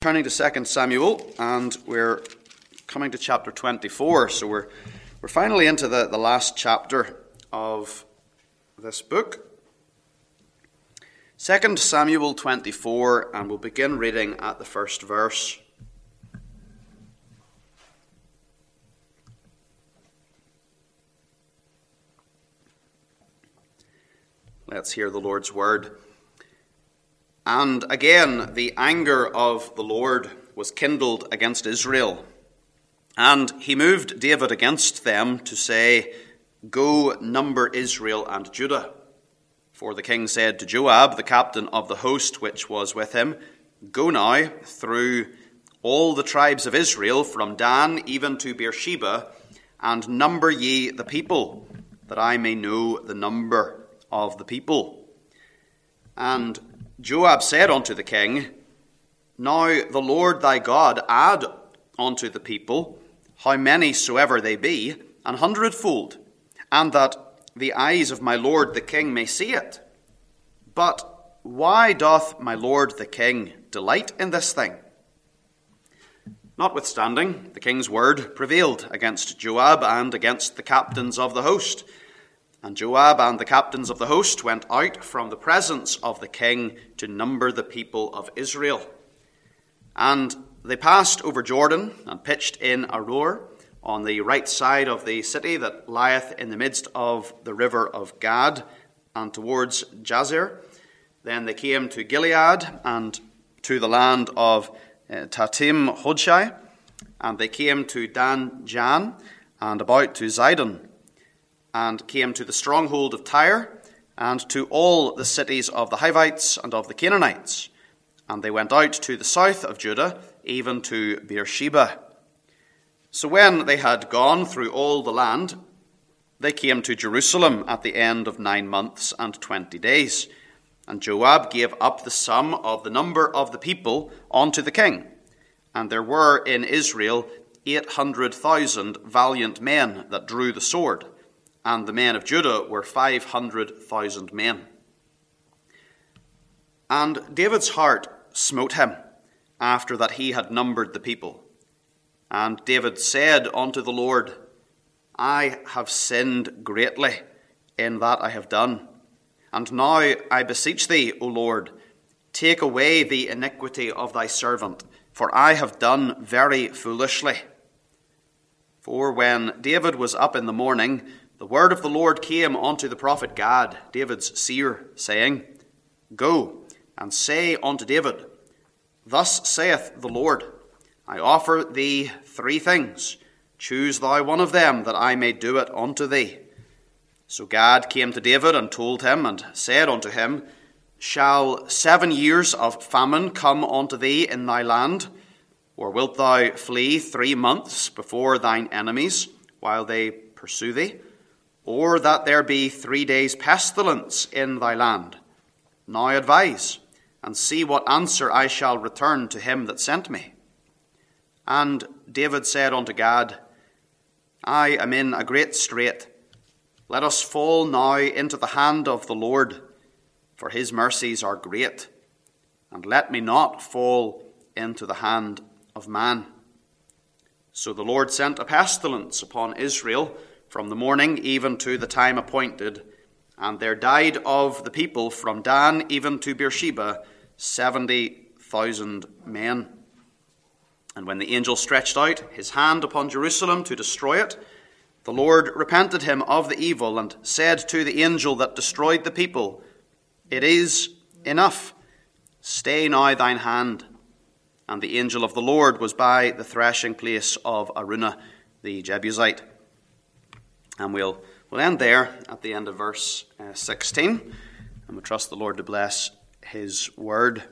Turning to 2 Samuel, and we're coming to chapter 24. So we're finally into the last chapter of this book. 2 Samuel 24, and we'll begin reading at the first verse. Let's hear the Lord's word. And again, the anger of the Lord was kindled against Israel. And he moved David against them to say, "Go, number Israel and Judah." For the king said to Joab, the captain of the host which was with him, "Go now through all the tribes of Israel, from Dan even to Beersheba, and number ye the people, that I may know the number of the people." And Joab said unto the king, "Now the Lord thy God add unto the people, how many soever they be, 100-fold, and that the eyes of my lord the king may see it. But why doth my lord the king delight in this thing?" Notwithstanding, the king's word prevailed against Joab and against the captains of the host. And Joab and the captains of the host went out from the presence of the king to number the people of Israel. And they passed over Jordan and pitched in Aroer on the right side of the city that lieth in the midst of the river of Gad, and towards Jazer. Then they came to Gilead and to the land of Tatim Hodshai, and they came to Dan Jan and about to Zidon, and came to the stronghold of Tyre, and to all the cities of the Hivites and of the Canaanites. And they went out to the south of Judah, even to Beersheba. So when they had gone through all the land, they came to Jerusalem at the end of 9 months and 20 days. And Joab gave up the sum of the number of the people unto the king. And there were in Israel 800,000 valiant men that drew the sword, and the men of Judah were 500,000 men. And David's heart smote him after that he had numbered the people. And David said unto the Lord, "I have sinned greatly in that I have done. And now I beseech thee, O Lord, take away the iniquity of thy servant, for I have done very foolishly." For when David was up in the morning, the word of the Lord came unto the prophet Gad, David's seer, saying, "Go and say unto David, Thus saith the Lord, I offer thee 3 things. Choose thou one of them, that I may do it unto thee." So Gad came to David and told him, and said unto him, "Shall 7 years of famine come unto thee in thy land? Or wilt thou flee 3 months before thine enemies, while they pursue thee? Or that there be 3 days pestilence in thy land? Now advise, and see what answer I shall return to him that sent me." And David said unto Gad, "I am in a great strait. Let us fall now into the hand of the Lord, for his mercies are great, and let me not fall into the hand of man." So the Lord sent a pestilence upon Israel from the morning even to the time appointed, and there died of the people from Dan even to Beersheba 70,000 men. And when the angel stretched out his hand upon Jerusalem to destroy it, the Lord repented him of the evil, and said to the angel that destroyed the people, "It is enough. Stay now thine hand." And the angel of the Lord was by the threshing place of Araunah the Jebusite. And we'll end there at the end of verse 16. And we trust the Lord to bless his word.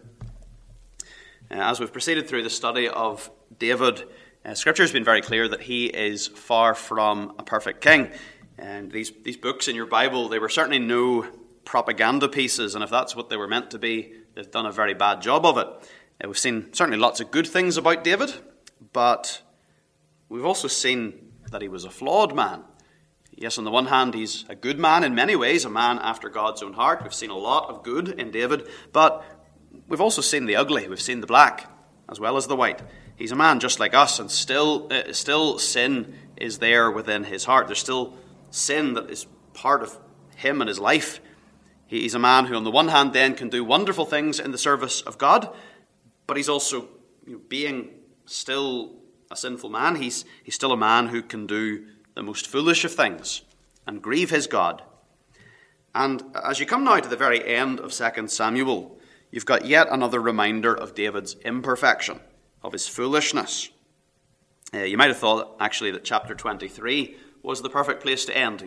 As we've proceeded through the study of David, Scripture has been very clear that he is far from a perfect king. And these books in your Bible, they were certainly no propaganda pieces. And if that's what they were meant to be, they've done a very bad job of it. We've seen certainly lots of good things about David, but we've also seen that he was a flawed man. Yes, on the one hand, he's a good man in many ways, a man after God's own heart. We've seen a lot of good in David, but we've also seen the ugly. We've seen the black. as well as the white. He's a man just like us, and still sin is there within his heart. There's still sin that is part of him and his life. He's a man who on the one hand then can do wonderful things in the service of God, but he's also, being still a sinful man, he's still a man who can do the most foolish of things and grieve his God. And as you come now to the very end of 2 Samuel, you've got yet another reminder of David's imperfection, of his foolishness. You might have thought, actually, that chapter 23 was the perfect place to end.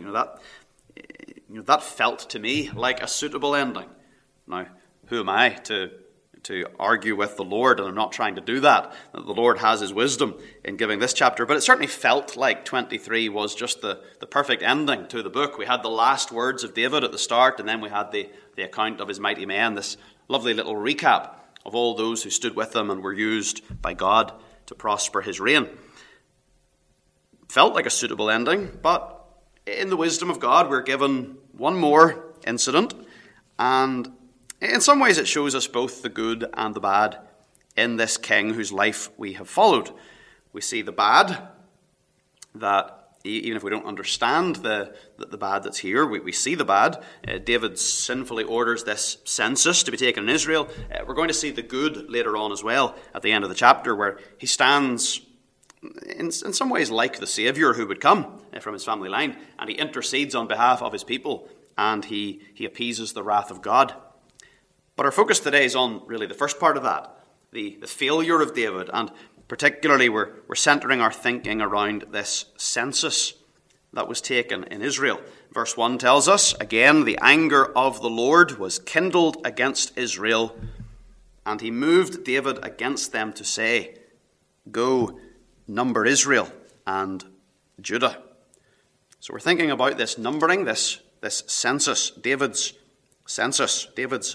That felt to me like a suitable ending. Now, who am I to argue with the Lord? And I'm not trying to do that. The Lord has his wisdom in giving this chapter. But it certainly felt like 23 was just the perfect ending to the book. We had the last words of David at the start, and then we had the account of his mighty men, this lovely little recap of all those who stood with him and were used by God to prosper his reign. Felt like a suitable ending, but in the wisdom of God, we're given one more incident, and in some ways it shows us both the good and the bad in this king whose life we have followed. We see the bad, that even if we don't understand the bad that's here, we see the bad. David sinfully orders this census to be taken in Israel. We're going to see the good later on as well at the end of the chapter, where he stands in some ways like the Saviour who would come from his family line, and he intercedes on behalf of his people, and he appeases the wrath of God. But our focus today is on really the first part of that, the failure of David, and particularly we're centering our thinking around this census that was taken in Israel. Verse 1 tells us, again, the anger of the Lord was kindled against Israel, and he moved David against them to say, go, number Israel and Judah. So we're thinking about this numbering, this census, David's census.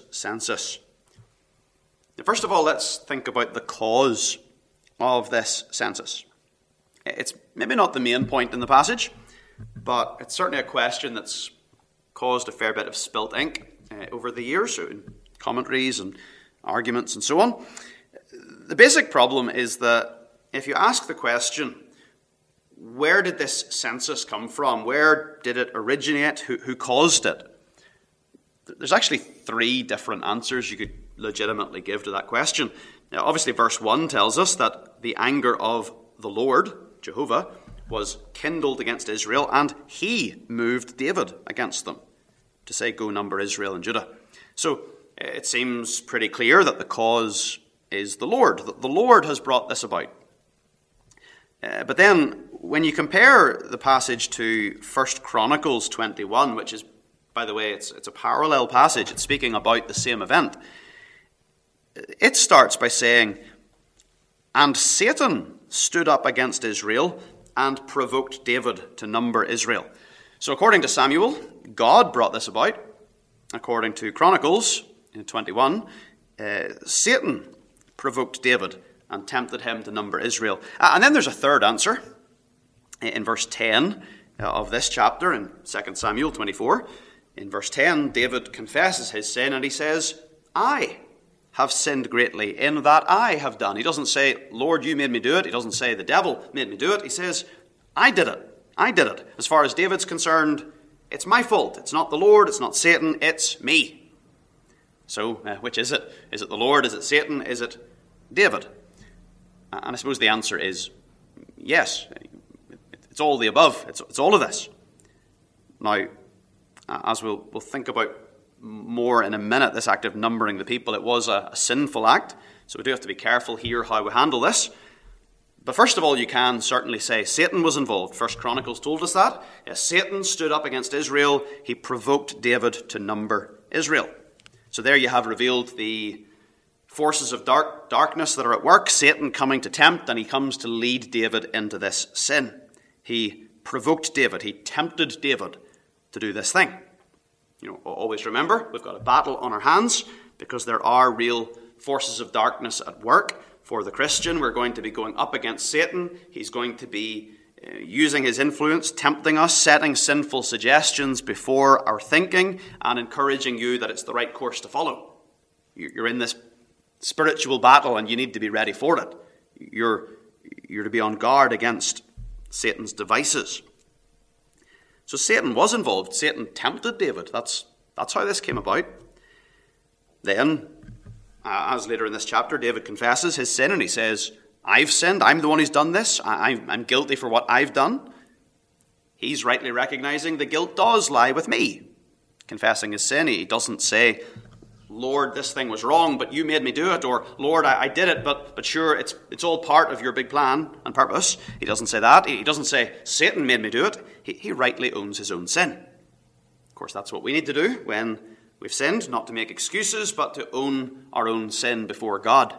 Now, first of all, let's think about the cause of this census. It's maybe not the main point in the passage, but it's certainly a question that's caused a fair bit of spilt ink over the years, so in commentaries and arguments and so on. The basic problem is that if you ask the question, where did this census come from? Where did it originate? Who caused it? There's actually three different answers you could legitimately give to that question. Now, obviously, verse 1 tells us that the anger of the Lord, Jehovah, was kindled against Israel, and he moved David against them to say, go number Israel and Judah. So it seems pretty clear that the cause is the Lord. The Lord has brought this about. But then, when you compare the passage to 1 Chronicles 21, which is, by the way, it's a parallel passage, it's speaking about the same event, it starts by saying, and Satan stood up against Israel and provoked David to number Israel. So according to Samuel, God brought this about. According to Chronicles 21, Satan provoked David and tempted him to number Israel. And then there's a third answer. In verse 10 of this chapter, in 2 Samuel 24, in verse 10, David confesses his sin and he says, I have sinned greatly in that I have done. He doesn't say, Lord, you made me do it. He doesn't say, the devil made me do it. He says, I did it. I did it. As far as David's concerned, it's my fault. It's not the Lord. It's not Satan. It's me. So, which is it? Is it the Lord? Is it Satan? Is it David? And I suppose the answer is yes. It's all the above. It's all of this. Now, as we'll think about more in a minute, this act of numbering the people, it was a sinful act. So we do have to be careful here how we handle this. But first of all, you can certainly say Satan was involved. First Chronicles told us that. Yes, Satan stood up against Israel. He provoked David to number Israel. So there you have revealed the forces of darkness that are at work, Satan coming to tempt, and he comes to lead David into this sin. He provoked David. He tempted David to do this thing. Always remember, we've got a battle on our hands because there are real forces of darkness at work. For the Christian, we're going to be going up against Satan. He's going to be using his influence, tempting us, setting sinful suggestions before our thinking, and encouraging you that it's the right course to follow. You're in this spiritual battle, and you need to be ready for it. You're to be on guard against Satan's devices. So Satan was involved. Satan tempted David. That's how this came about. Then, as later in this chapter, David confesses his sin, and he says, I've sinned. I'm the one who's done this. I'm guilty for what I've done. He's rightly recognizing the guilt does lie with me. Confessing his sin, he doesn't say, Lord, this thing was wrong, but you made me do it. Or, Lord, I did it, but sure, it's all part of your big plan and purpose. He doesn't say that. He doesn't say, Satan made me do it. He rightly owns his own sin. Of course, that's what we need to do when we've sinned, not to make excuses, but to own our own sin before God.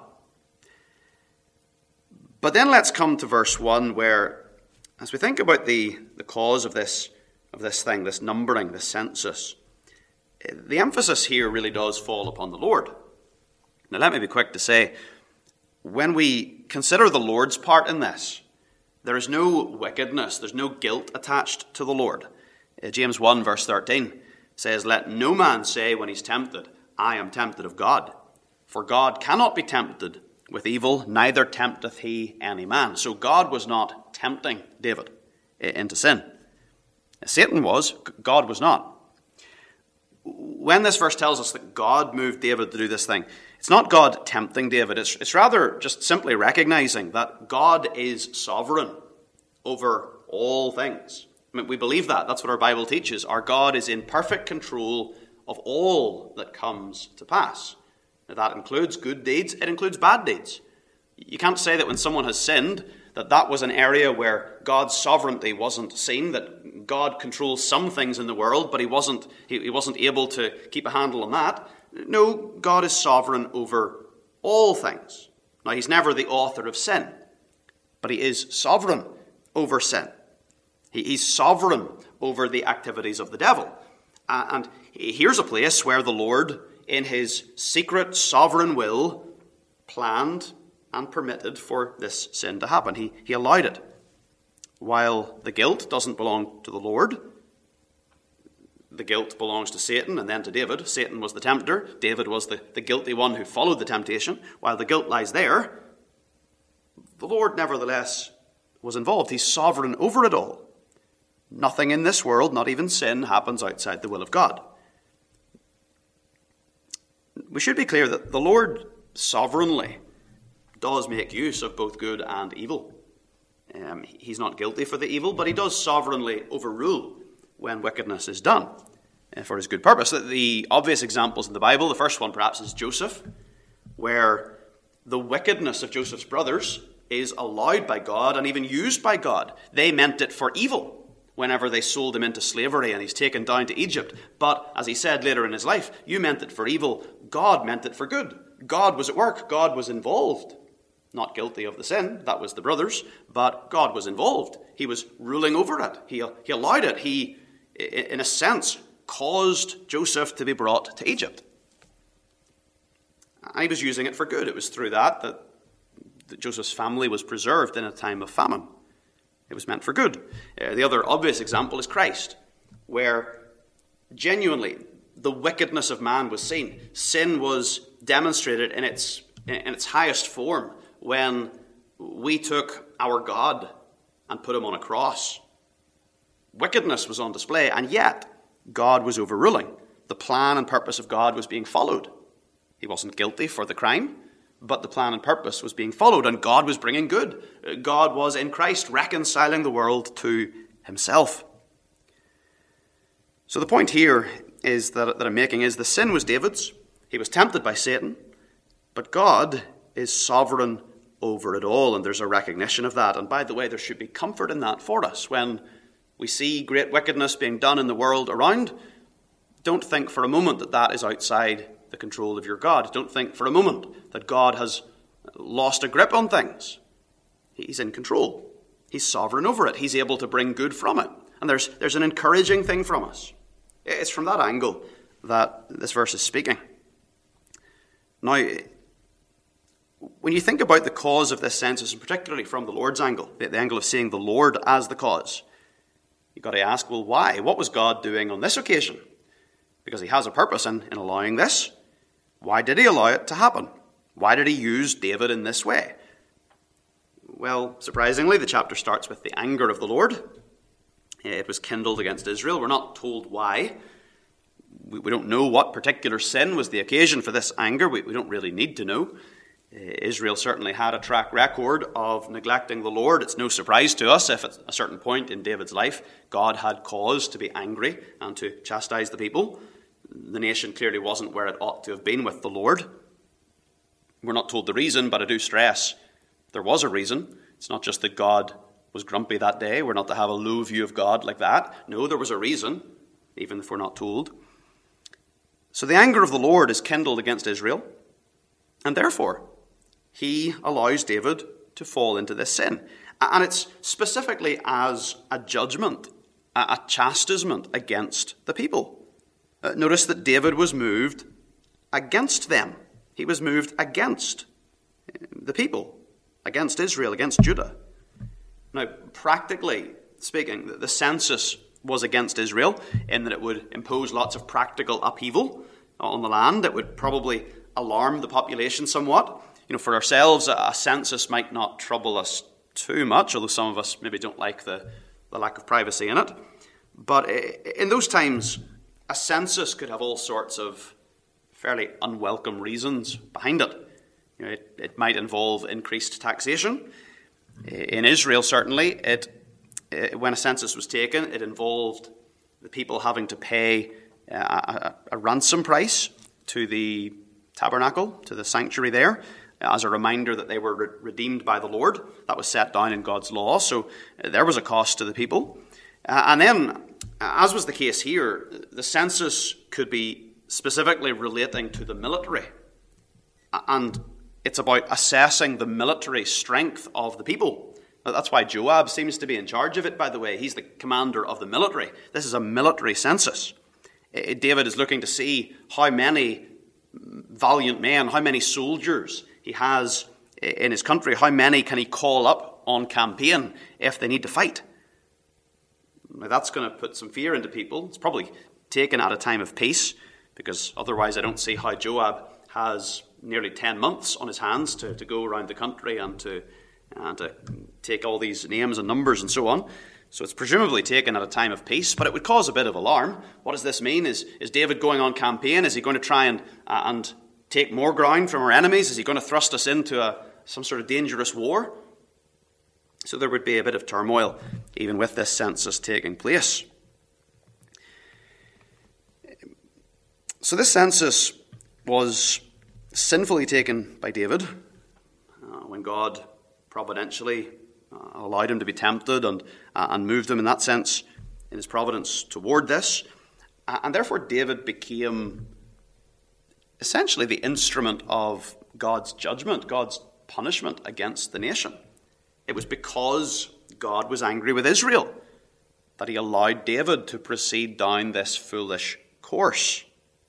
But then let's come to verse 1, where, as we think about the cause of this thing, this numbering, this census, the emphasis here really does fall upon the Lord. Now, let me be quick to say, when we consider the Lord's part in this, there is no wickedness, there's no guilt attached to the Lord. James 1 verse 13 says, Let no man say when he's tempted, I am tempted of God. For God cannot be tempted with evil, neither tempteth he any man. So God was not tempting David into sin. Satan was, God was not. When this verse tells us that God moved David to do this thing, it's not God tempting David. It's rather just simply recognizing that God is sovereign over all things. I mean, we believe that. That's what our Bible teaches. Our God is in perfect control of all that comes to pass. Now, that includes good deeds. It includes bad deeds. You can't say that when someone has sinned, that was an area where God's sovereignty wasn't seen, that God controls some things in the world, but he wasn't able to keep a handle on that. No, God is sovereign over all things. Now, he's never the author of sin, but he is sovereign over sin. He's sovereign over the activities of the devil. And here's a place where the Lord, in his secret sovereign will, planned and permitted for this sin to happen. He allowed it. While the guilt doesn't belong to the Lord, the guilt belongs to Satan and then to David. Satan was the tempter. David was the guilty one who followed the temptation. While the guilt lies there, the Lord nevertheless was involved. He's sovereign over it all. Nothing in this world, not even sin, happens outside the will of God. We should be clear that the Lord sovereignly does make use of both good and evil. He's not guilty for the evil, but he does sovereignly overrule when wickedness is done for his good purpose. The obvious examples in the Bible, the first one perhaps is Joseph, where the wickedness of Joseph's brothers is allowed by God and even used by God. They meant it for evil whenever they sold him into slavery and he's taken down to Egypt. But as he said later in his life, you meant it for evil, God meant it for good. God was at work, God was involved. Not guilty of the sin, that was the brothers, but God was involved. He was ruling over it. He allowed it. He, in a sense, caused Joseph to be brought to Egypt. And he was using it for good. It was through that Joseph's family was preserved in a time of famine. It was meant for good. The other obvious example is Christ, where genuinely the wickedness of man was seen. Sin was demonstrated in its highest form when we took our God and put him on a cross. Wickedness was on display, and yet God was overruling. The plan and purpose of God was being followed. He wasn't guilty for the crime, but the plan and purpose was being followed, and God was bringing good. God was in Christ reconciling the world to himself. So the point here is that I'm making is the sin was David's. He was tempted by Satan, but God is sovereign over it all, and there's a recognition of that. And by the way, there should be comfort in that for us. When we see great wickedness being done in the world around, don't think for a moment that that is outside the control of your God. Don't think for a moment that God has lost a grip on things. He's in control. He's sovereign over it. He's able to bring good from it. And there's an encouraging thing from us. It's from that angle that this verse is speaking. Now, when you think about the cause of this census, and particularly from the Lord's angle, the angle of seeing the Lord as the cause, you've got to ask, well, why? What was God doing on this occasion? Because he has a purpose in allowing this. Why did he allow it to happen? Why did he use David in this way? Well, surprisingly, the chapter starts with the anger of the Lord. It was kindled against Israel. We're not told why. We don't know what particular sin was the occasion for this anger. We don't really need to know. Israel certainly had a track record of neglecting the Lord. It's no surprise to us if at a certain point in David's life, God had cause to be angry and to chastise the people. The nation clearly wasn't where it ought to have been with the Lord. We're not told the reason, but I do stress there was a reason. It's not just that God was grumpy that day. We're not to have a low view of God like that. No, there was a reason, even if we're not told. So the anger of the Lord is kindled against Israel, and therefore he allows David to fall into this sin. And it's specifically as a judgment, a chastisement against the people. Notice that David was moved against them. He was moved against the people, against Israel, against Judah. Now, practically speaking, the census was against Israel in that it would impose lots of practical upheaval on the land. It would probably alarm the population somewhat. For ourselves, a census might not trouble us too much, although some of us maybe don't like the lack of privacy in it. But in those times, a census could have all sorts of fairly unwelcome reasons behind it. It might involve increased taxation. In Israel, certainly, when a census was taken, it involved the people having to pay a ransom price to the tabernacle, to the sanctuary there, as a reminder that they were redeemed by the Lord. That was set down in God's law, so there was a cost to the people. And then, as was the case here, the census could be specifically relating to the military. And it's about assessing the military strength of the people. That's why Joab seems to be in charge of it, by the way. He's the commander of the military. This is a military census. David is looking to see how many valiant men, how many soldiers he has in his country. How many can he call up on campaign if they need to fight? Now, that's going to put some fear into people. It's probably taken at a time of peace, because otherwise I don't see how Joab has nearly 10 months on his hands to go around the country and to take all these names and numbers and so on. So it's presumably taken at a time of peace, but it would cause a bit of alarm. What does this mean? Is David going on campaign? Is he going to try and take more ground from our enemies? Is he going to thrust us into some sort of dangerous war? So there would be a bit of turmoil even with this census taking place. So this census was sinfully taken by David when God providentially allowed him to be tempted and moved him in that sense in his providence toward this. And therefore David became essentially the instrument of God's judgment, God's punishment against the nation. It was because God was angry with Israel that he allowed David to proceed down this foolish course.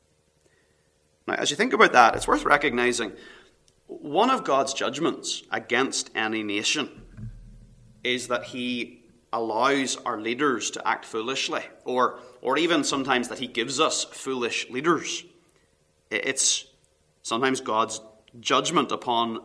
Now, as you think about that, it's worth recognizing one of God's judgments against any nation is that he allows our leaders to act foolishly, or even sometimes that he gives us foolish leaders. It's sometimes God's judgment upon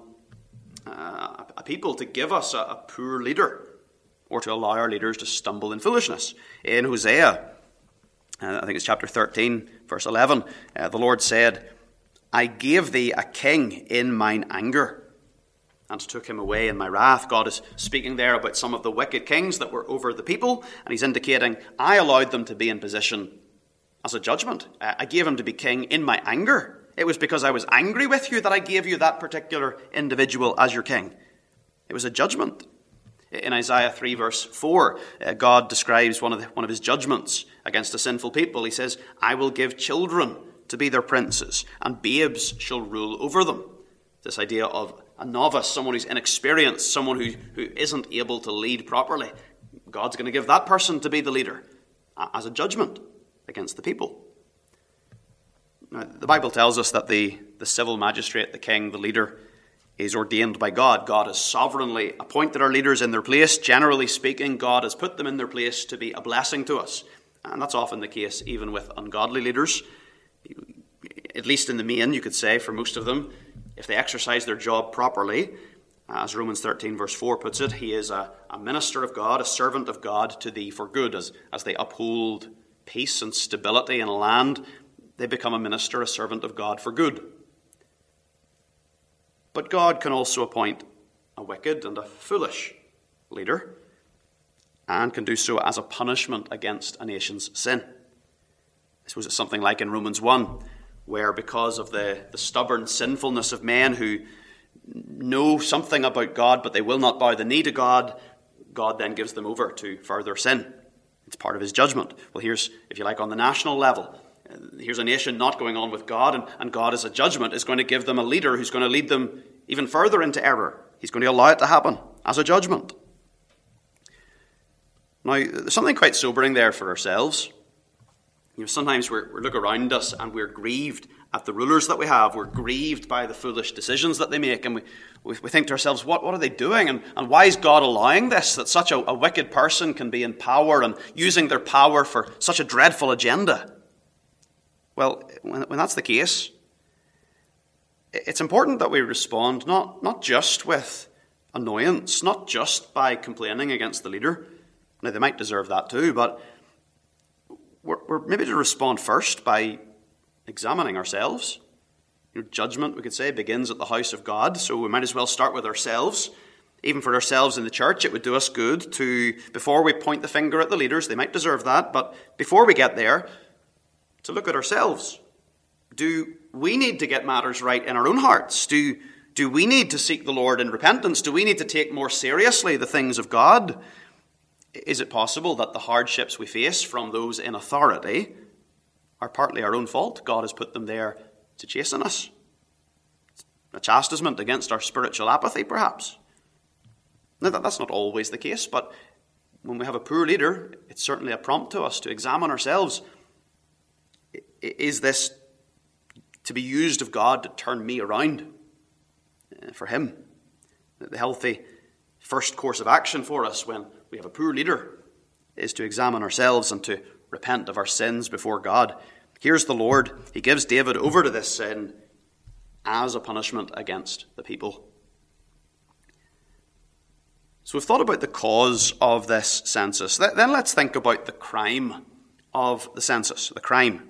a people to give us a poor leader, or to allow our leaders to stumble in foolishness. In Hosea, I think it's chapter 13, verse 11, the Lord said, "I gave thee a king in mine anger, and took him away in my wrath." God is speaking there about some of the wicked kings that were over the people, and he's indicating, I allowed them to be in position as a judgment. I gave him to be king in my anger. It was because I was angry with you that I gave you that particular individual as your king. It was a judgment. In Isaiah 3 verse 4, God describes one of his judgments against a sinful people. He says, "I will give children to be their princes, and babes shall rule over them." This idea of a novice, someone who's inexperienced, someone who isn't able to lead properly. God's going to give that person to be the leader as a judgment against the people. Now, the Bible tells us that the civil magistrate, the king, the leader, is ordained by God. God has sovereignly appointed our leaders in their place. Generally speaking, God has put them in their place to be a blessing to us. And that's often the case even with ungodly leaders. At least in the main, you could say, for most of them, if they exercise their job properly, as Romans 13 verse 4 puts it, he is a minister of God, a servant of God to thee for good. As they uphold peace and stability in a land, they become a minister, a servant of God for good. But God can also appoint a wicked and a foolish leader, and can do so as a punishment against a nation's sin. I suppose it's something like in Romans 1, where because of the stubborn sinfulness of men who know something about God, but they will not bow the knee to God, God then gives them over to further sin. It's part of his judgment. Well, here's, if you like, on the national level, here's a nation not going on with God, and God as a judgment is going to give them a leader who's going to lead them even further into error. He's going to allow it to happen as a judgment. Now, there's something quite sobering there for ourselves. Sometimes we look around us and we're grieved at the rulers that we have. We're grieved by the foolish decisions that they make, and we think to ourselves, what are they doing? And why is God allowing this, that such a wicked person can be in power and using their power for such a dreadful agenda? Well, when that's the case, it's important that we respond not just with annoyance, not just by complaining against the leader. Now, they might deserve that too, but we're maybe to respond first by examining ourselves. Judgment, we could say, begins at the house of God, so we might as well start with ourselves. Even for ourselves in the church, it would do us good to, before we point the finger at the leaders, they might deserve that, but before we get there, to look at ourselves. Do we need to get matters right in our own hearts? Do we need to seek the Lord in repentance? Do we need to take more seriously the things of God? Is it possible that the hardships we face from those in authority are partly our own fault? God has put them there to chasten us. A chastisement against our spiritual apathy, perhaps. Now, that's not always the case, but when we have a poor leader, it's certainly a prompt to us to examine ourselves. Is this to be used of God to turn me around for him? The healthy first course of action for us when we have a poor leader is to examine ourselves and to repent of our sins before God. Here's the Lord. He gives David over to this sin as a punishment against the people. So we've thought about the cause of this census. Then let's think about the crime of the census, the crime.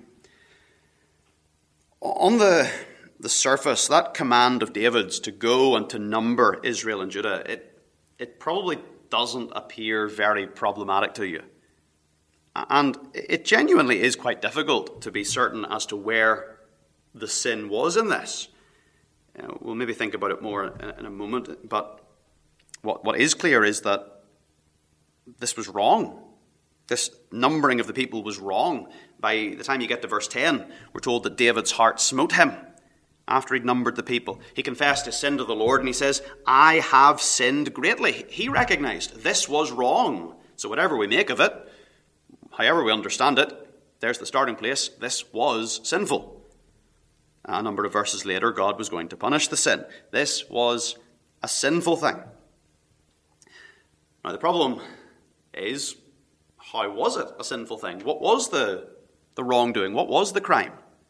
On the surface, that command of David's to go and to number Israel and Judah, it probably doesn't appear very problematic to you. And it genuinely is quite difficult to be certain as to where the sin was in this. We'll maybe think about it more in a moment, but what is clear is that this was wrong. This numbering of the people was wrong. By the time you get to verse 10, we're told that David's heart smote him after he'd numbered the people. He confessed his sin to the Lord, and he says, I have sinned greatly. He recognized this was wrong. So whatever we make of it, however we understand it, there's the starting place. This was sinful. A number of verses later, God was going to punish the sin. This was a sinful thing. Now the problem is, how was it a sinful thing? What was the wrongdoing? What was the crime?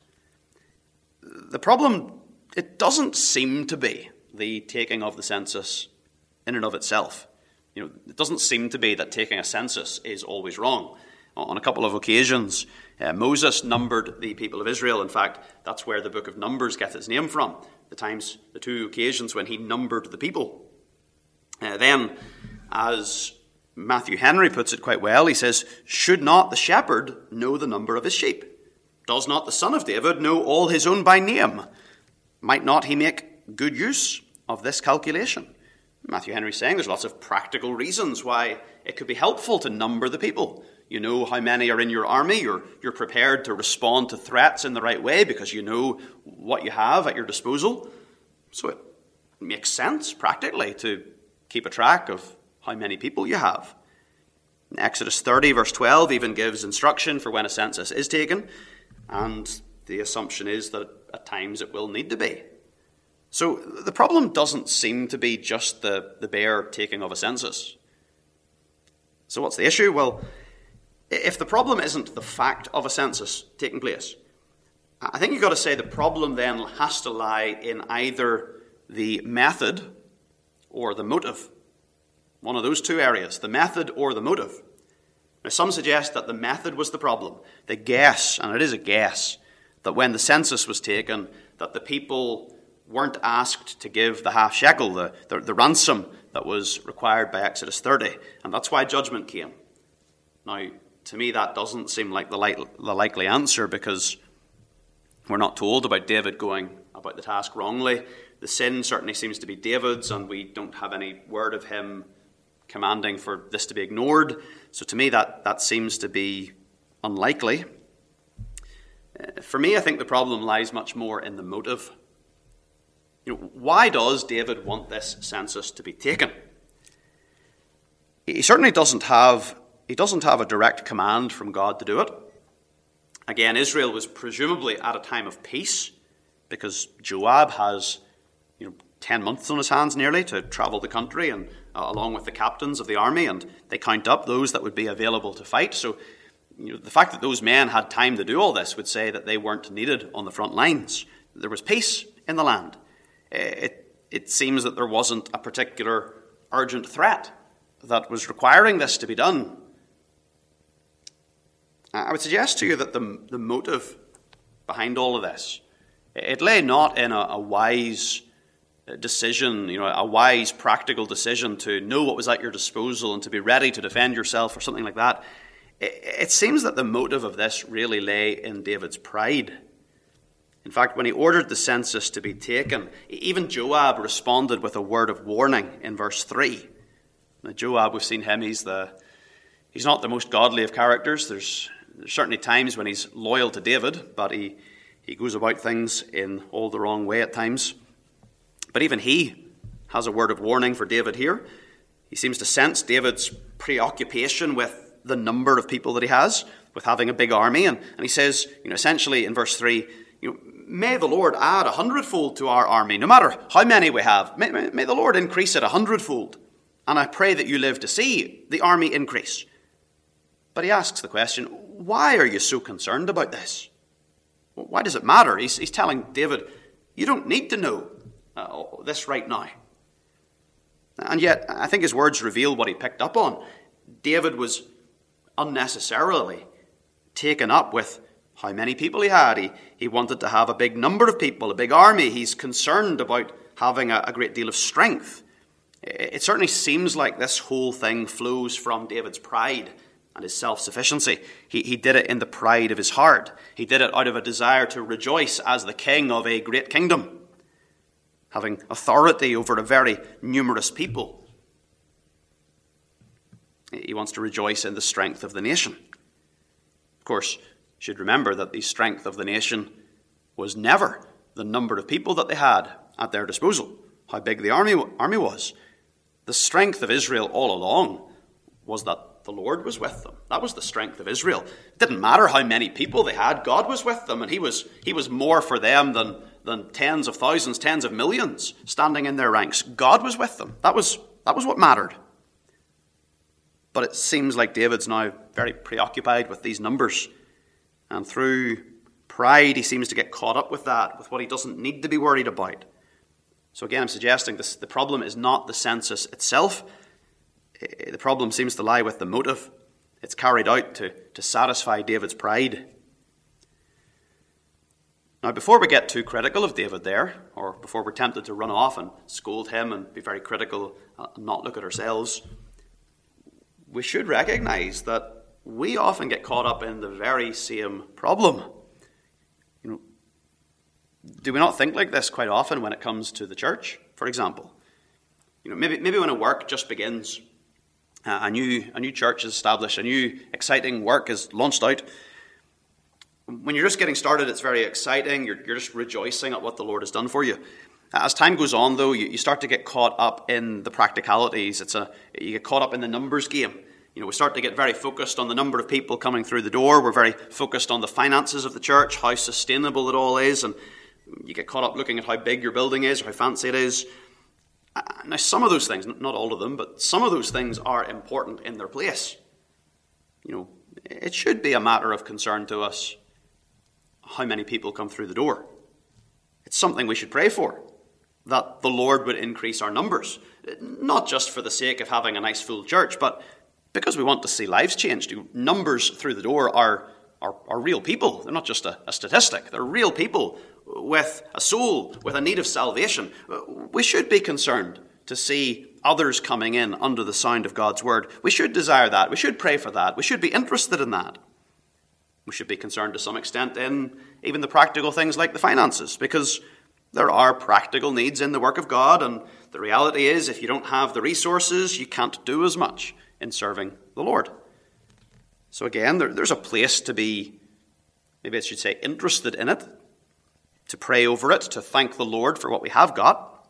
The problem, it doesn't seem to be the taking of the census in and of itself. It doesn't seem to be that taking a census is always wrong. On a couple of occasions, Moses numbered the people of Israel. In fact, that's where the book of Numbers gets its name from. The two occasions when he numbered the people. Then, as Matthew Henry puts it quite well, he says, should not the shepherd know the number of his sheep? Does not the son of David know all his own by name? Might not he make good use of this calculation? Matthew Henry's saying there's lots of practical reasons why it could be helpful to number the people. You know how many are in your army. You're prepared to respond to threats in the right way because you know what you have at your disposal. So it makes sense practically to keep a track of how many people you have. Exodus 30 verse 12 even gives instruction for when a census is taken, and the assumption is that at times it will need to be. So the problem doesn't seem to be just the bare taking of a census. So what's the issue? Well, if the problem isn't the fact of a census taking place, I think you've got to say the problem then has to lie in either the method or the motive. One of those two areas, the method or the motive. Now, some suggest that the method was the problem. They guess, and it is a guess, that when the census was taken, that the people weren't asked to give the half shekel, the ransom that was required by Exodus 30, and that's why judgment came. Now, to me, that doesn't seem like the likely answer, because we're not told about David going about the task wrongly. The sin certainly seems to be David's, and we don't have any word of him commanding for this to be ignored. So to me, that seems to be unlikely. For me, I think the problem lies much more in the motive. Why does David want this census to be taken? He certainly doesn't have a direct command from God to do it. Again, Israel was presumably at a time of peace, because Joab has 10 months on his hands nearly to travel the country, and along with the captains of the army, and they count up those that would be available to fight. So the fact that those men had time to do all this would say that they weren't needed on the front lines. There was peace in the land. It seems that there wasn't a particular urgent threat that was requiring this to be done. I would suggest to you that the motive behind all of this, it lay not in a wise decision, a wise practical decision to know what was at your disposal and to be ready to defend yourself or something like that. It seems that the motive of this really lay in David's pride. In fact, when he ordered the census to be taken, even Joab responded with a word of warning in verse 3. Now, Joab, we've seen him, he's not the most godly of characters. There's certainly times when he's loyal to David, but he goes about things in all the wrong way at times. But even he has a word of warning for David here. He seems to sense David's preoccupation with the number of people that he has, with having a big army. And he says, essentially in verse 3, may the Lord add 100-fold to our army, no matter how many we have. May the Lord increase it 100-fold. And I pray that you live to see the army increase. But he asks the question, why are you so concerned about this? Why does it matter? He's telling David, you don't need to know this right now. And yet, I think his words reveal what he picked up on. David was unnecessarily taken up with how many people he had. He wanted to have a big number of people, a big army. He's concerned about having a great deal of strength. It certainly seems like this whole thing flows from David's pride and his self-sufficiency. He did it in the pride of his heart. He did it out of a desire to rejoice as the king of a great kingdom, having authority over a very numerous people. He wants to rejoice in the strength of the nation. Of course, you should remember that the strength of the nation was never the number of people that they had at their disposal, how big the army was. The strength of Israel all along was that the Lord was with them. That was the strength of Israel. It didn't matter how many people they had. God was with them, and he was more for them than tens of thousands, tens of millions standing in their ranks. God was with them. That was what mattered. But it seems like David's now very preoccupied with these numbers. And through pride, he seems to get caught up with that, with what he doesn't need to be worried about. So again, I'm suggesting the problem is not the census itself. The problem seems to lie with the motive. It's carried out to satisfy David's pride. Now, before we get too critical of David there, or before we're tempted to run off and scold him and be very critical and not look at ourselves, we should recognize that we often get caught up in the very same problem. Do we not think like this quite often when it comes to the church, for example? Maybe when a work just begins, a new church is established, a new exciting work is launched out. When you're just getting started, it's very exciting. You're just rejoicing at what the Lord has done for you. As time goes on, though, you start to get caught up in the practicalities. You get caught up in the numbers game. We start to get very focused on the number of people coming through the door. We're very focused on the finances of the church, how sustainable it all is, and you get caught up looking at how big your building is or how fancy it is. Now, some of those things, not all of them, but some of those things are important in their place. It should be a matter of concern to us how many people come through the door. It's something we should pray for, that the Lord would increase our numbers, not just for the sake of having a nice full church, but because we want to see lives changed. Numbers through the door are real people. They're not just a statistic. They're real people with a soul, with a need of salvation. We should be concerned to see others coming in under the sound of God's word. We should desire that. We should pray for that. We should be interested in that. We should be concerned to some extent in even the practical things like the finances, because there are practical needs in the work of God, and the reality is if you don't have the resources, you can't do as much in serving the Lord. So again, there's a place to be, maybe I should say, interested in it, to pray over it, to thank the Lord for what we have got.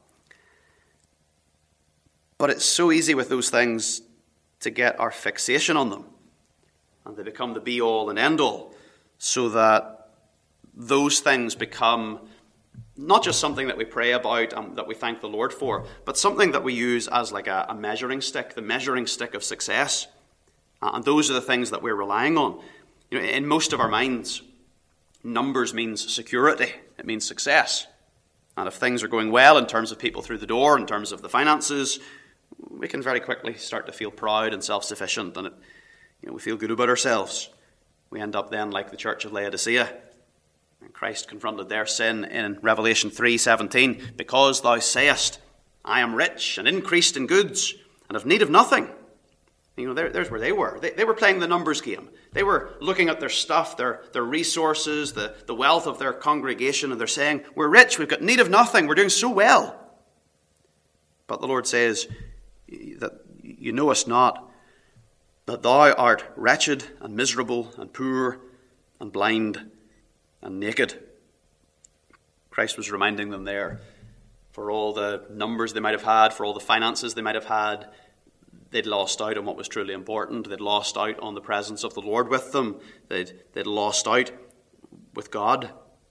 But it's so easy with those things to get our fixation on them, and they become the be-all and end-all, so that those things become not just something that we pray about and that we thank the Lord for, but something that we use as like a measuring stick, the measuring stick of success. And those are the things that we're relying on. In most of our minds, numbers means security. It means success. And if things are going well in terms of people through the door, in terms of the finances, we can very quickly start to feel proud and self-sufficient, and we feel good about ourselves. We end up then like the church of Laodicea. And Christ confronted their sin in Revelation 3:17. Because thou sayest, I am rich and increased in goods and have need of nothing. There's where they were. They were playing the numbers game. They were looking at their stuff, their resources, the wealth of their congregation, and they're saying, we're rich, we've got need of nothing, we're doing so well. But the Lord says that you knowest not that thou art wretched and miserable and poor and blind and naked. Christ was reminding them there, for all the numbers they might have had, for all the finances they might have had, they'd lost out on what was truly important. They'd lost out on the presence of the Lord with them. They'd lost out with God.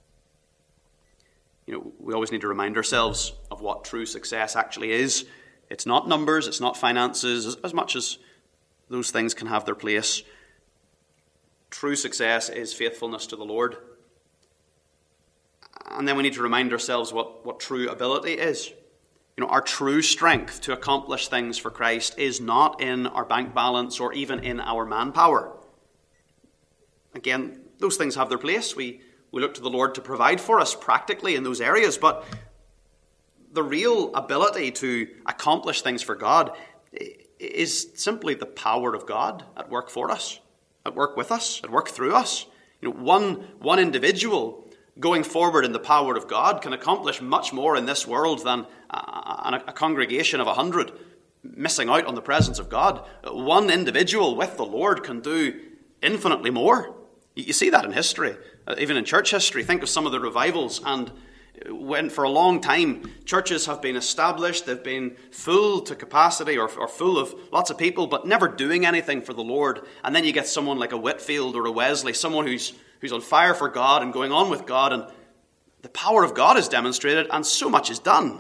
We always need to remind ourselves of what true success actually is. It's not numbers, it's not finances, as much as those things can have their place. True success is faithfulness to the Lord. And then we need to remind ourselves what true ability is. Our true strength to accomplish things for Christ is not in our bank balance or even in our manpower. Again, those things have their place. We look to the Lord to provide for us practically in those areas, but the real ability to accomplish things for God is simply the power of God at work for us, at work with us, at work through us. One individual going forward in the power of God can accomplish much more in this world than a congregation of 100 missing out on the presence of God. One individual with the Lord can do infinitely more. You see that in history, even in church history. Think of some of the revivals, and when for a long time churches have been established, they've been full to capacity or full of lots of people, but never doing anything for the Lord. And then you get someone like a Whitfield or a Wesley, someone who's on fire for God and going on with God, and the power of God is demonstrated, and so much is done.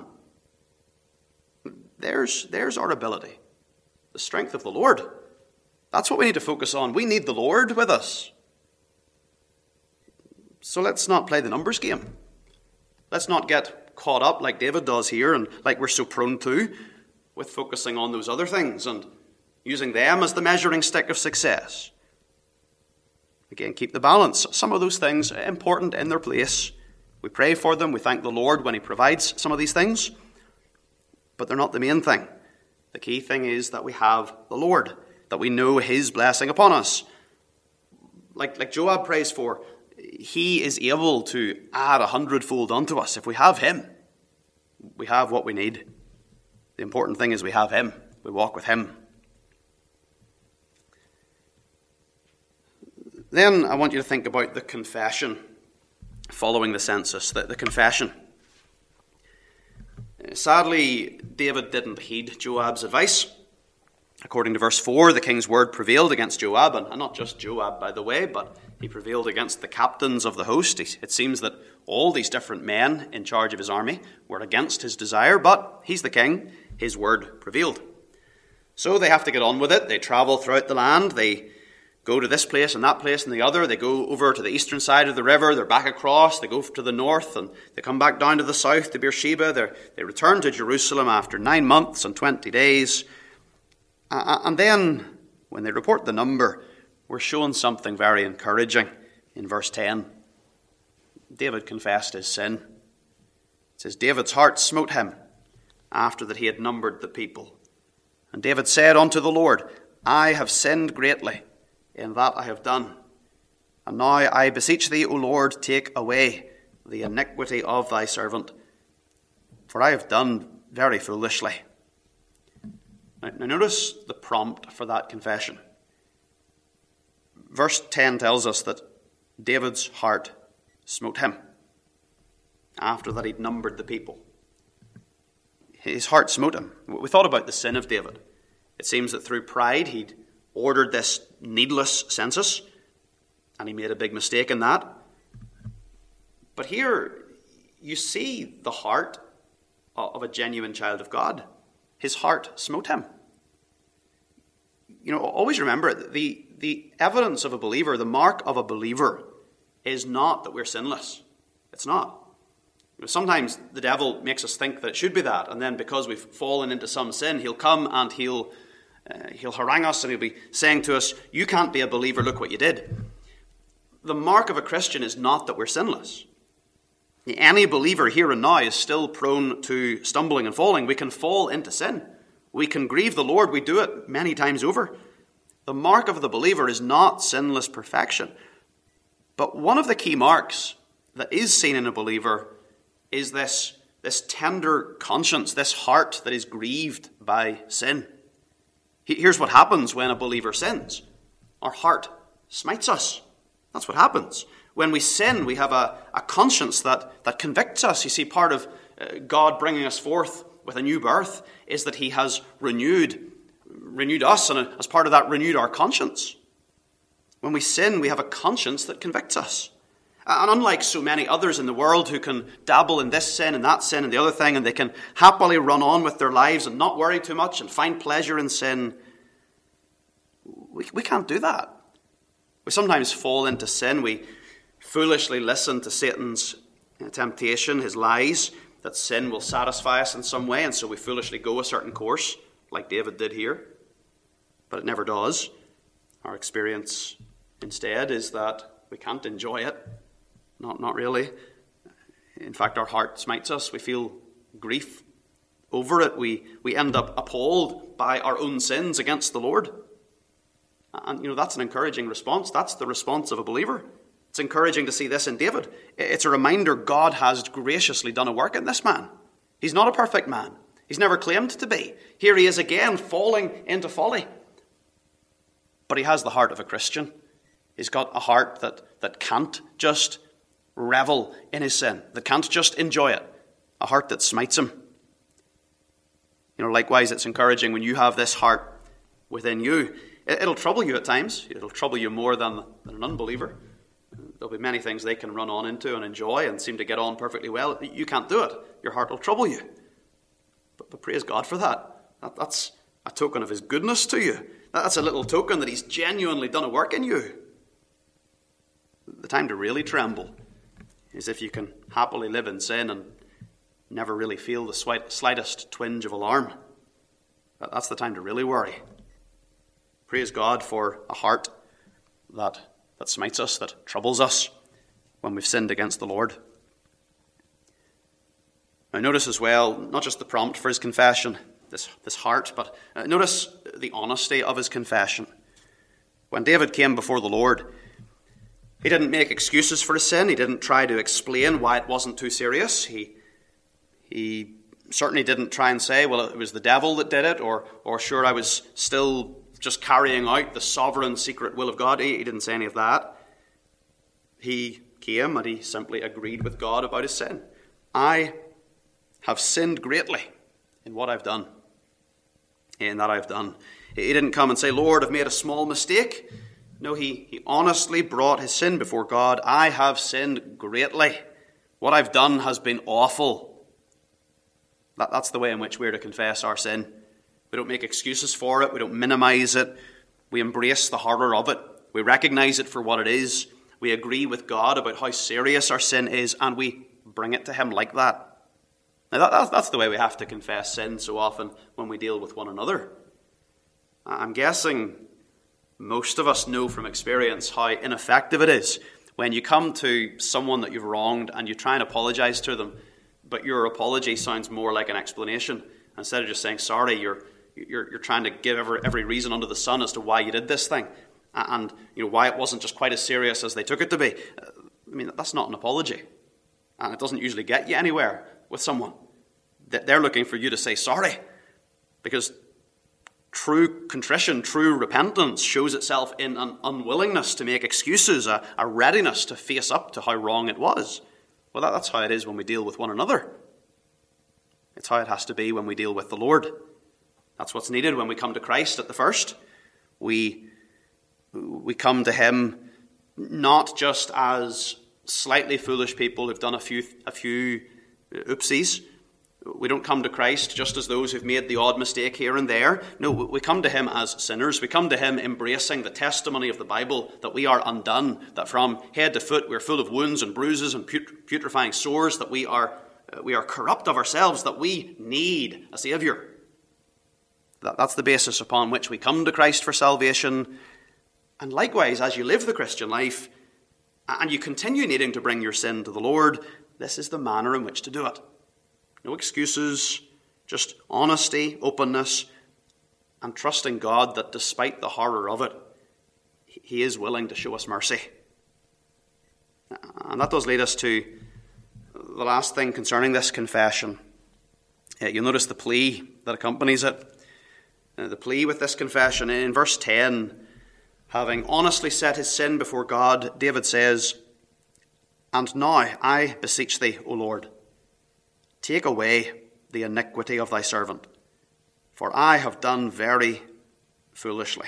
There's our ability, the strength of the Lord. That's what we need to focus on. We need the Lord with us. So let's not play the numbers game. Let's not get caught up like David does here, and like we're so prone to, with focusing on those other things and using them as the measuring stick of success. Again, keep the balance. Some of those things are important in their place. We pray for them. We thank the Lord when He provides some of these things. But they're not the main thing. The key thing is that we have the Lord, that we know His blessing upon us. Like Joab prays for, He is able to add 100-fold unto us. If we have Him, we have what we need. The important thing is we have Him. We walk with Him. Then I want you to think about the confession following the census, the confession. Sadly, David didn't heed Joab's advice. According to verse 4, the king's word prevailed against Joab, and not just Joab, by the way, but he prevailed against the captains of the host. It seems that all these different men in charge of his army were against his desire, but he's the king. His word prevailed. So they have to get on with it. They travel throughout the land. They go to this place and that place and the other. They go over to the eastern side of the river. They're back across. They go to the north and they come back down to the south to Beersheba. They return to Jerusalem after 9 months and 20 days. And then, when they report the number, we're shown something very encouraging in verse 10. David confessed his sin. It says, David's heart smote him after that he had numbered the people. And David said unto the Lord, I have sinned greatly in that I have done. And now I beseech thee, O Lord, take away the iniquity of thy servant, for I have done very foolishly. Now notice the prompt for that confession. Verse 10 tells us that David's heart smote him after that he'd numbered the people. His heart smote him. We thought about the sin of David. It seems that through pride he'd ordered this needless census, and he made a big mistake in that. But here you see the heart of a genuine child of God. His heart smote him. You know, always remember, the evidence of a believer, the mark of a believer, is not that we're sinless. It's not. You know, sometimes the devil makes us think that it should be that, and then because we've fallen into some sin, he'll come and he'll harangue us and he'll be saying to us, you can't be a believer, look what you did. The mark of a Christian is not that we're sinless. Any believer here and now is still prone to stumbling and falling. We can fall into sin. We can grieve the Lord. We do it many times over. The mark of the believer is not sinless perfection. But one of the key marks that is seen in a believer is this tender conscience, this heart that is grieved by sin. Here's what happens when a believer sins. Our heart smites us. That's what happens. When we sin, we have a conscience that convicts us. You see, part of God bringing us forth with a new birth is that he has renewed us, and as part of that, renewed our conscience. When we sin, we have a conscience that convicts us. And unlike so many others in the world who can dabble in this sin and that sin and the other thing, and they can happily run on with their lives and not worry too much and find pleasure in sin, we can't do that. We sometimes fall into sin. We foolishly listen to Satan's temptation, his lies, that sin will satisfy us in some way, and so we foolishly go a certain course, like David did here. But it never does. Our experience instead is that we can't enjoy it. Not really. In fact, our heart smites us. We feel grief over it. We end up appalled by our own sins against the Lord. And, you know, that's an encouraging response. That's the response of a believer. It's encouraging to see this in David. It's a reminder God has graciously done a work in this man. He's not a perfect man. He's never claimed to be. Here he is again, falling into folly. But he has the heart of a Christian. He's got a heart that can't just revel in his sin, that can't just enjoy it. A heart that smites him. You know, likewise, it's encouraging when you have this heart within you. It'll trouble you at times. It'll trouble you more than an unbeliever. There'll be many things they can run on into and enjoy and seem to get on perfectly well. You can't do it. Your heart will trouble you. But praise God for that. That's a token of his goodness to you. That's a little token that he's genuinely done a work in you. The time to really tremble is if you can happily live in sin and never really feel the slightest twinge of alarm. That's the time to really worry. Praise God for a heart that smites us, that troubles us when we've sinned against the Lord. Now notice as well, not just the prompt for his confession, this heart, but notice the honesty of his confession. When David came before the Lord, he didn't make excuses for his sin. He didn't try to explain why it wasn't too serious. He certainly didn't try and say, well, it was the devil that did it, or sure, I was still just carrying out the sovereign secret will of God. He didn't say any of that. He came and he simply agreed with God about his sin. I have sinned greatly in what I've done. In that I've done. He didn't come and say, Lord, I've made a small mistake. No, he honestly brought his sin before God. I have sinned greatly. What I've done has been awful. That's the way in which we're to confess our sin. We don't make excuses for it. We don't minimize it. We embrace the horror of it. We recognize it for what it is. We agree with God about how serious our sin is, and we bring it to him like that. Now, that's the way we have to confess sin so often when we deal with one another. I'm guessing most of us know from experience how ineffective it is when you come to someone that you've wronged and you try and apologize to them, but your apology sounds more like an explanation. Instead of just saying sorry, you're trying to give every reason under the sun as to why you did this thing, and why it wasn't just quite as serious as they took it to be. That's not an apology, and it doesn't usually get you anywhere with someone. They're looking for you to say sorry, because true contrition, true repentance shows itself in an unwillingness to make excuses, a readiness to face up to how wrong it was. Well, that's how it is when we deal with one another. It's how it has to be when we deal with the Lord. That's what's needed when we come to Christ at the first. We come to him not just as slightly foolish people who've done a few oopsies. We don't come to Christ just as those who've made the odd mistake here and there. No, we come to him as sinners. We come to him embracing the testimony of the Bible that we are undone, that from head to foot we're full of wounds and bruises and putrefying sores, that we are corrupt of ourselves, that we need a Saviour. That's the basis upon which we come to Christ for salvation. And likewise, as you live the Christian life and you continue needing to bring your sin to the Lord, this is the manner in which to do it. No excuses, just honesty, openness, and trusting God that despite the horror of it, he is willing to show us mercy. And that does lead us to the last thing concerning this confession. You'll notice the plea that accompanies it. The plea with this confession. In verse 10, having honestly set his sin before God, David says, "And now I beseech thee, O Lord, take away the iniquity of thy servant, for I have done very foolishly."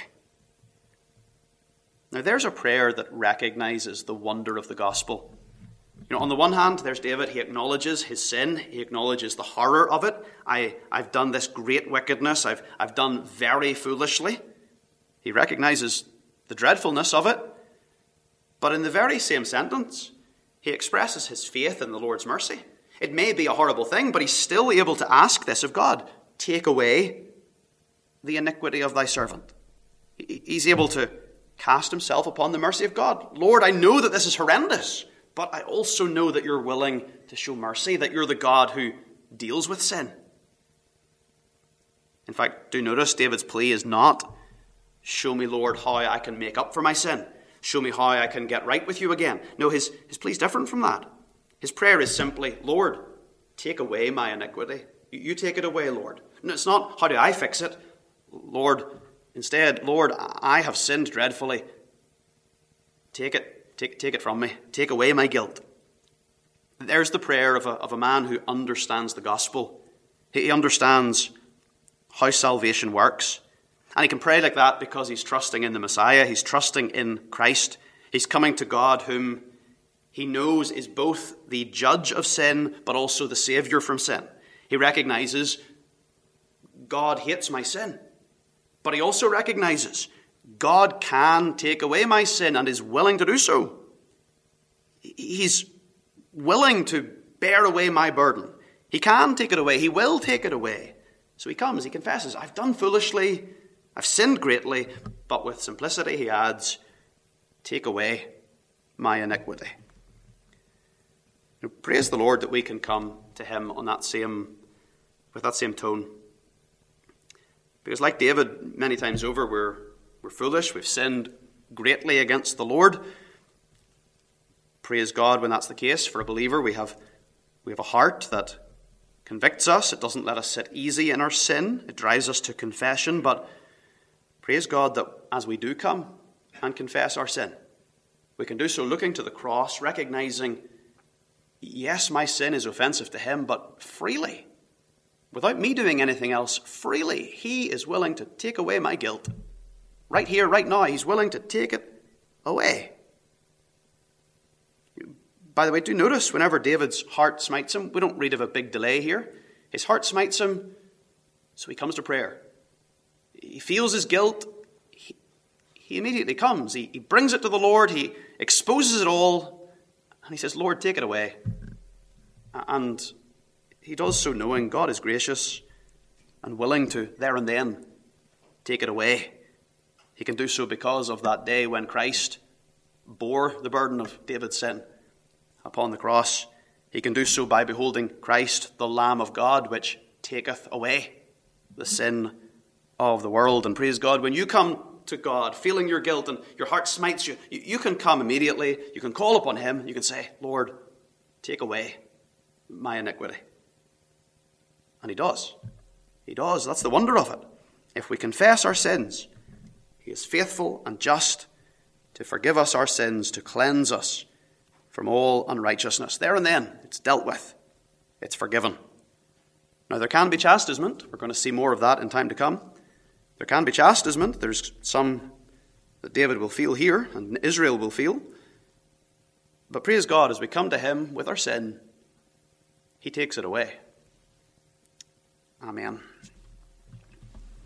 Now there's a prayer that recognizes the wonder of the gospel. On the one hand, there's David. He acknowledges his sin. He acknowledges the horror of it. I've done this great wickedness. I've done very foolishly. He recognizes the dreadfulness of it. But in the very same sentence, he expresses his faith in the Lord's mercy. It may be a horrible thing, but he's still able to ask this of God. Take away the iniquity of thy servant. He's able to cast himself upon the mercy of God. Lord, I know that this is horrendous, but I also know that you're willing to show mercy, that you're the God who deals with sin. In fact, do notice David's plea is not, show me, Lord, how I can make up for my sin. Show me how I can get right with you again. No, his plea is different from that. His prayer is simply, Lord, take away my iniquity. You take it away, Lord. No, it's not, how do I fix it? Lord, instead, Lord, I have sinned dreadfully. Take it from me. Take away my guilt. There's the prayer of a man who understands the gospel. He understands how salvation works. And he can pray like that because he's trusting in the Messiah. He's trusting in Christ. He's coming to God whom he knows is both the judge of sin, but also the Saviour from sin. He recognizes God hates my sin. But he also recognizes God can take away my sin and is willing to do so. He's willing to bear away my burden. He can take it away. He will take it away. So he comes, he confesses, I've done foolishly, I've sinned greatly, but with simplicity he adds, take away my iniquity. Praise the Lord that we can come to him with that same tone. Because like David, many times over, we're foolish, we've sinned greatly against the Lord. Praise God when that's the case. For a believer, we have a heart that convicts us. It doesn't let us sit easy in our sin. It drives us to confession. But praise God that as we do come and confess our sin, we can do so looking to the cross, recognizing, yes, my sin is offensive to him, but freely, without me doing anything else, freely, he is willing to take away my guilt. Right here, right now, he's willing to take it away. By the way, do notice whenever David's heart smites him, we don't read of a big delay here. His heart smites him, so he comes to prayer. He feels his guilt. he immediately comes. He brings it to the Lord. He exposes it all. And he says, Lord, take it away. And he does so knowing God is gracious and willing to, there and then, take it away. He can do so because of that day when Christ bore the burden of David's sin upon the cross. He can do so by beholding Christ, the Lamb of God, which taketh away the sin of the world. And praise God, when you come to God, feeling your guilt and your heart smites you, you can come immediately. You can call upon him. You can say, Lord, take away my iniquity. And he does. He does. That's the wonder of it. If we confess our sins, he is faithful and just to forgive us our sins, to cleanse us from all unrighteousness. There and then, it's dealt with. It's forgiven. Now, there can be chastisement. We're going to see more of that in time to come. There can be chastisement. There's some that David will feel here and Israel will feel. But praise God, as we come to him with our sin, he takes it away. Amen.